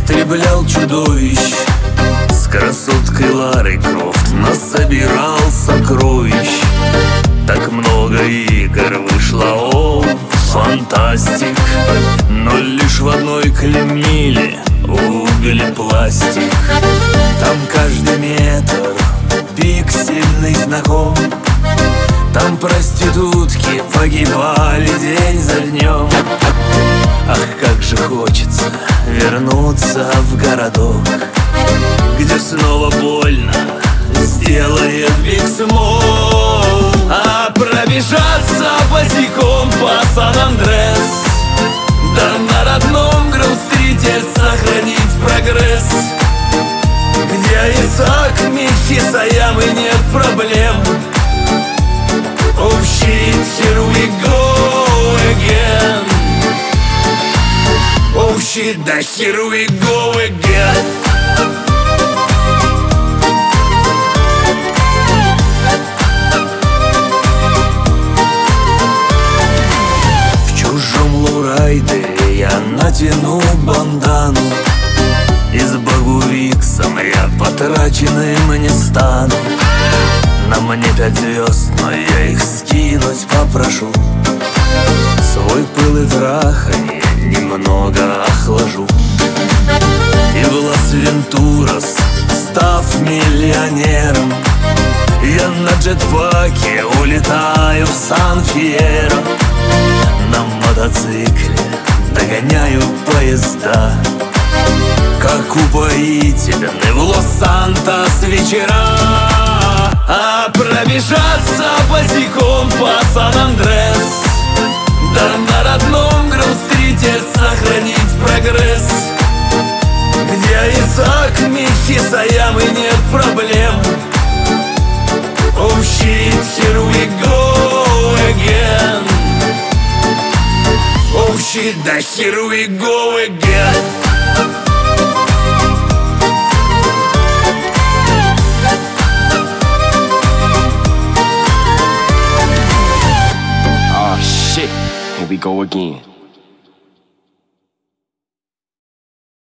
истреблял чудовищ, с красоткой Ларой Крофт насобирал сокровищ. Так много игр вышло, о, фантастик, но лишь в одной клеймили углепластик. Там каждый метр пиксельный знаком, там проститутки погибали день за днем. Ах, как же хочется вернуться в городок, где снова больно сделает Биг Смол. А пробежаться босиком по Сан-Андрес, да на родном Гроув-стрите сохранить прогресс, где Исаак Михисаямы нет проблем. Oh shit, here we go again. Oh shit, да here we go again. В чужом лоурайдере я натяну бандану, и с Багувиксом я потраченным не стану. На мне 5 звезд, но я их скинуть попрошу. Свой пыл и траханье немного охлажу. И в Лас-Вентурас, став миллионером, я на джетпаке улетаю в Сан-Фьеро. На мотоцикле догоняю поезда, как упоительны в Лос-Сантос вечера. А пробежаться босиком по Сан-Андрес, да на родном Гроув-стрите сохранить прогресс, где Исаак Михисаямы нет проблем. Oh shit, here we go again. Oh shit, да here we go again. Here we go again.